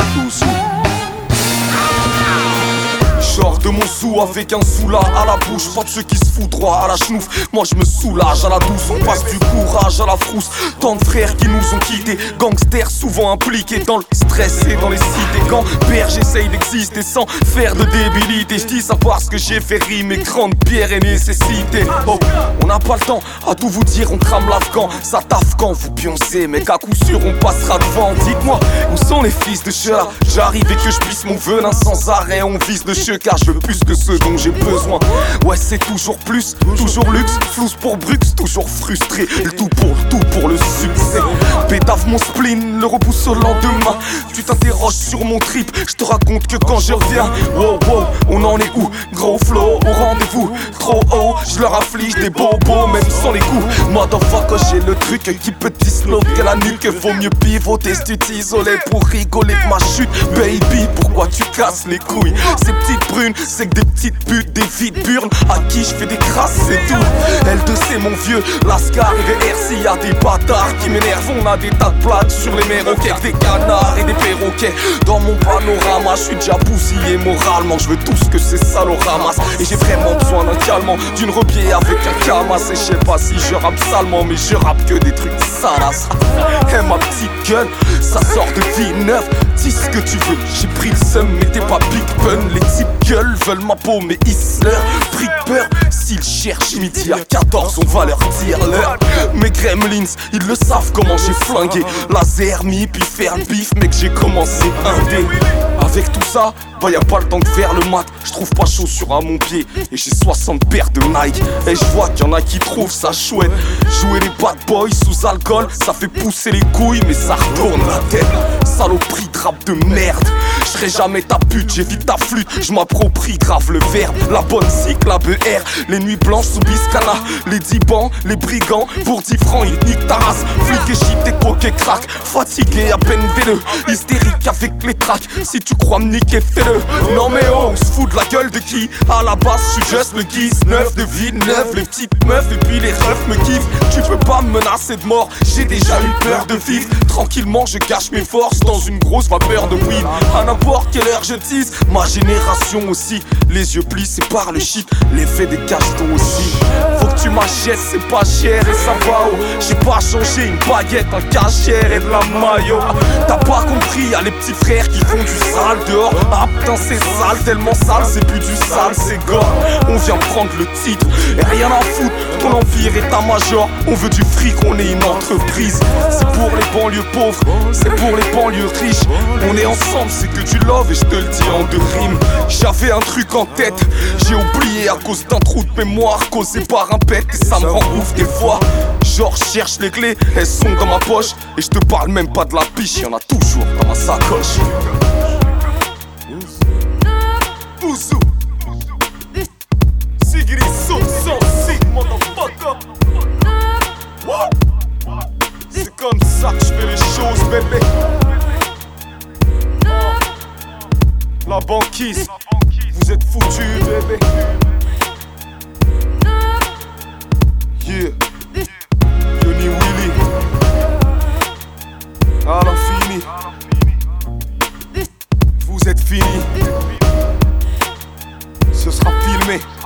Ouzou. Genre de mon sou avec un soula à la bouche. Pas de ceux qui se foutent droit à la chenouf. Moi je me soulage à la douce. On passe du courage à la frousse. Tant de frères qui nous ont quittés. Gangsters souvent impliqués dans le stress et dans les cités. Quand père j'essaye d'exister sans faire de débilité. Je dis ça parce que j'ai fait rimer grande pierre et nécessité. Oh, on n'a pas le temps à tout vous dire. On crame l'Afghan. Ça taffe quand vous pioncez. Mais qu'à coup sûr on passera devant. Dites-moi où sont les fils de chat. J'arrive et que je puisse mon venin sans arrêt. On vise de cheux car je veux plus que ce dont j'ai besoin. Ouais c'est toujours plus, toujours luxe. Flouze pour Brux, toujours frustré. Le tout pour le succès. Pétave mon spleen, le repousse au lendemain. Tu t'interroges sur mon trip. Je te raconte que quand je reviens. Wow wow, on en est où? Gros flow au rendez-vous. Trop haut, je leur afflige des bobos même sans les coups. Motherfucker j'ai le truc qui peut disloquer la nuque. Vaut mieux pivoter si tu t'isoler pour rigoler de ma chute. Baby pourquoi tu casses les couilles? Ces petites brunes, c'est que des petites putes, des vides burnes à qui je fais des crasses, c'est tout. L2 c'est mon vieux, Lascar et VRC, y'a des bâtards qui m'énervent. On a des tas de plaques sur les méroquets, des canards et des perroquets. Dans mon panorama, je suis déjà bousillé moralement. Je veux tout ce que ces salauds ramassent. Et j'ai vraiment besoin d'un calmant, d'une rebier avec un camas. Et je sais pas si je rappe salement, mais je rappe que des trucs salaces. Et ma petite gueule, ça sort de vie neuve. Dis ce que tu veux, j'ai pris le seum, mais t'es pas big pun. Les types gueules veulent ma peau, mais ils se leur pris peur. S'ils cherchent midi à 14, on va leur dire l'heure. Mes gremlins, ils le savent comment j'ai flingué. Laser, mi, puis faire le bif, mec, j'ai commencé indé. Avec tout ça, bah y'a pas le temps de faire le mat. J'trouve pas chaussures à mon pied et j'ai 60 paires de Nike. Et j'vois qu'il y en a qui trouvent ça chouette. Jouer les bad boys sous alcool, ça fait pousser les couilles mais ça retourne la tête. Saloperie de rap de merde. J'serai jamais ta pute, j'évite ta flûte. J'm'approprie grave le verbe. La bonne cycle, la BR. Les nuits blanches sous Biscana. Les 10 bancs, les brigands. Pour 10 francs ils niquent ta race. Flic et shit et coke et crack. Fatigué à peine véleux. Hystérique avec les tracks. Si tu crois me niquer fais-le. Non mais oh, on se fout de la gueule de qui? À la base je suis juste le guise neuf de vie neuve. Les petites meufs et puis les refs me kiffent. Tu peux pas me menacer de mort. J'ai déjà eu peur de vivre. Tranquillement je cache mes forces dans une grosse vapeur de weed. À n'importe quelle heure je tease. Ma génération aussi. Les yeux plissés par le shit. L'effet des cachetons aussi. Faut que tu m'achètes, c'est pas cher et ça va oh. J'ai pas changé une baguette, un cachère et de la maillot. T'as pas compris, y'a les petits frères qui font du sale dehors. Ah putain c'est sale, tellement sale, c'est plus du sale, c'est gore. On vient prendre le titre et rien à foutre. Ton empire est un major. On veut du fric, on est une entreprise. C'est pour les banlieues pauvres, c'est pour les banlieues riches. On est ensemble, c'est que du love et je te le dis en 2 rimes. J'avais un truc en tête, j'ai oublié à cause d'un trou de mémoire causé par un pet et ça me rend ouf des fois. Genre cherche les clés, elles sont dans ma poche. Et je te parle même pas de la biche, y'en a toujours dans ma sacoche. Ouzou Sigri son sig motherfucker. What? C'est comme ça que je fais les choses bébé. La banquise, vous êtes foutus bébé. Yeah, Yoni Willy, à l'infini. Vous êtes finis. Ce sera filmé.